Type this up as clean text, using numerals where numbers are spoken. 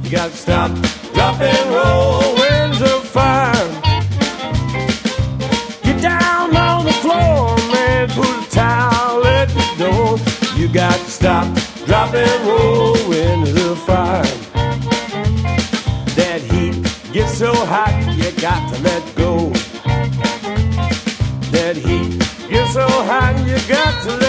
You got to stop, drop, and roll when there's a fire. Get down on the floor, man, put a towel at the door. You got to stop, drop, and roll when there's a fire. That heat gets so hot, you got to let go. That heat gets so hot, you got to let go.